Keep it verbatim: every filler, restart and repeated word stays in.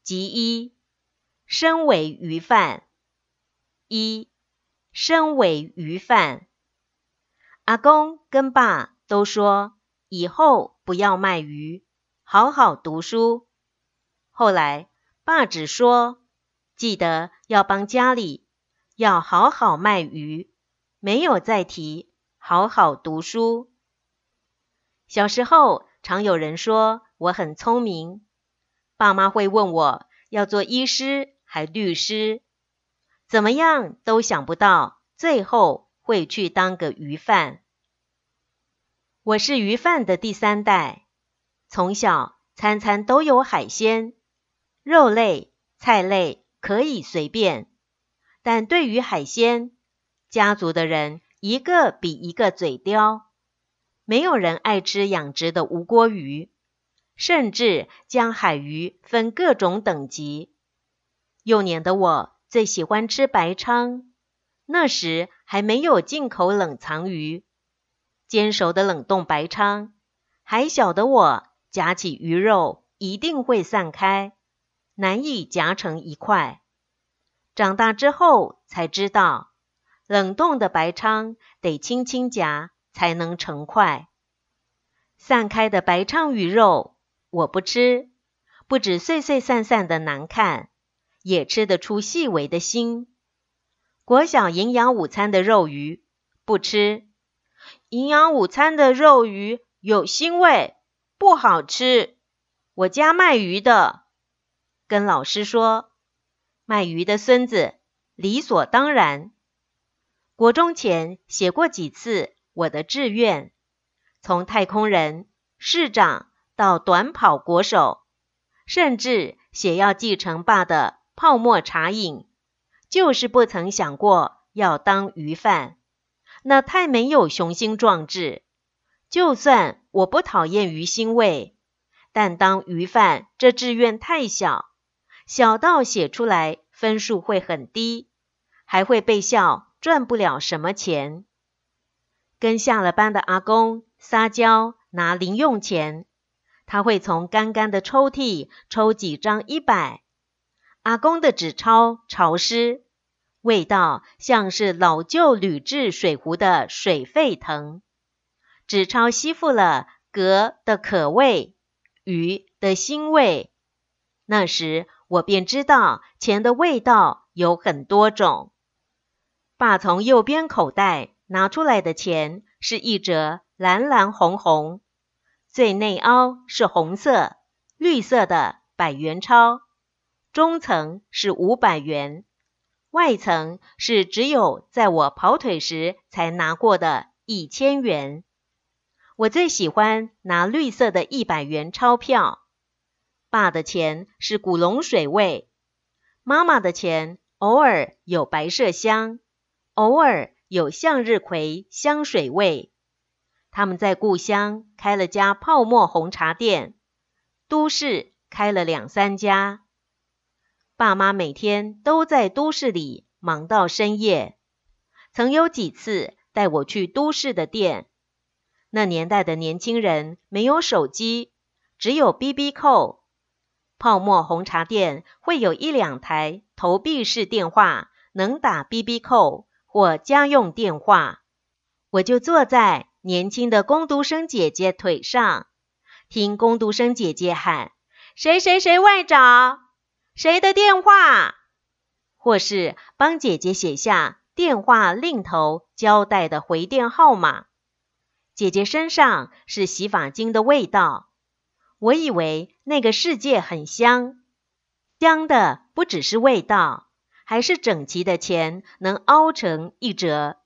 即一，身为鱼贩。一，身为鱼贩。阿公跟爸都说以后不要卖鱼，好好读书。后来爸只说记得要帮家里，要好好卖鱼，没有再提好好读书。小时候常有人说我很聪明，爸妈会问我要做医师还律师，怎么样都想不到最后会去当个鱼贩。我是鱼贩的第三代，从小餐餐都有海鲜，肉类、菜类可以随便，但对于海鲜，家族的人一个比一个嘴刁，没有人爱吃养殖的无锅鱼，甚至将海鱼分各种等级。幼年的我最喜欢吃白鲳，那时还没有进口冷藏鱼，煎熟的冷冻白鲳，还小的我夹起鱼肉一定会散开，难以夹成一块。长大之后才知道，冷冻的白鲳得轻轻夹才能成块。散开的白鲳鱼肉我不吃，不止碎碎散散的难看，也吃得出细微的腥。国小营养午餐的肉鱼不吃，营养午餐的肉鱼有腥味，不好吃。我家卖鱼的，跟老师说，卖鱼的孙子理所当然。国中前写过几次我的志愿，从太空人、市长到短跑国手，甚至写要继承爸的泡沫茶饮，就是不曾想过要当鱼贩，那太没有雄心壮志。就算我不讨厌鱼腥味，但当鱼贩这志愿太小，小到写出来分数会很低，还会被笑赚不了什么钱。跟下了班的阿公撒娇拿零用钱，他会从干干的抽屉抽几张一百。阿公的纸钞潮湿，味道像是老旧铝制水壶的水沸腾。纸钞吸附了蛤的可味，鱼的腥味。那时我便知道钱的味道有很多种。爸从右边口袋拿出来的钱是一折蓝蓝红红，最内凹是红色、绿色的百元钞，中层是五百元，外层是只有在我跑腿时才拿过的一千元。我最喜欢拿绿色的一百元钞票。爸的钱是古龙水味，妈妈的钱偶尔有白麝香，偶尔有向日葵香水味。他们在故乡开了家泡沫红茶店，都市开了两三家。爸妈每天都在都市里忙到深夜，曾有几次带我去都市的店。那年代的年轻人没有手机，只有 B B 扣。泡沫红茶店会有一两台投币式电话，能打 B B 扣或家用电话。我就坐在年轻的工读生姐姐腿上，听工读生姐姐喊谁谁谁外找，谁的电话，或是帮姐姐写下电话另头交代的回电号码。姐姐身上是洗发精的味道，我以为那个世界很香，香的不只是味道，还是整齐的钱能凹成一折。